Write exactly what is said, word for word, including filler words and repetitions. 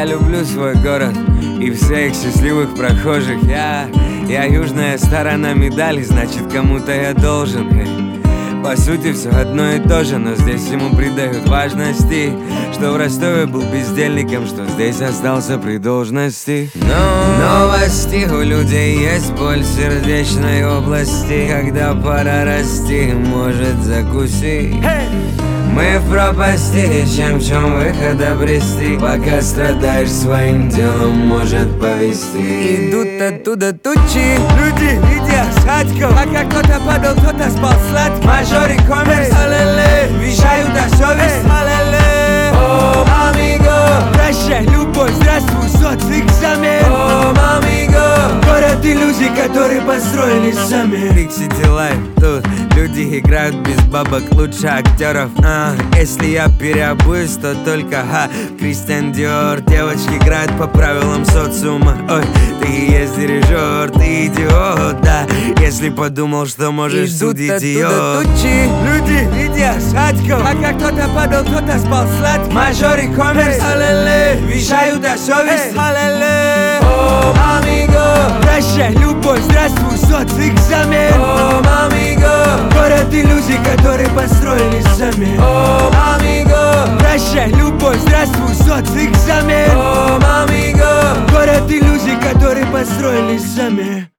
люблю свой город и всех счастливых прохожих. Я, я южная сторона медали, значит кому-то я должен. По сути все одно и то же, но здесь ему придают важности. Что в Ростове был бездельником, что здесь остался при должности. Но новости, у людей есть боль в сердечной области. Когда пора расти, может закусить. Мы в пропасти, чем в чем выход обрести. Пока страдаешь своим делом, может повести. Идут оттуда тучи, люди в виде осадков. Пока кто-то падал, кто-то спал сладко. Мажори коммерс, алеле, вещают о совесть, алеле. О, амиго, прощай, любовь, здравствуй, соцэкзамен. О, амиго, город иллюзий, который построили сами. Big City Life, тут люди играют без бабок, лучше актеров. а, Если я переобуюсь, то только ха Кристиан Диор. Девочки играют по правилам социума. Ой, ты и есть дирижер, ты идиот, да. Если подумал, что можешь судить ее. Тучи, люди в виде осадков. Пока кто-то падал, кто-то спал сладко. Мажори коммерс, алеле, вещают о совесть, алеле. О, амиго, прощай, любовь, здравствуй, соцэкзамен. О, амиго, город иллюзий, который построили сами. О, амиго, прощай, любовь, здравствуй, соцэкзамен. О, амиго, город иллюзий, который построили сами.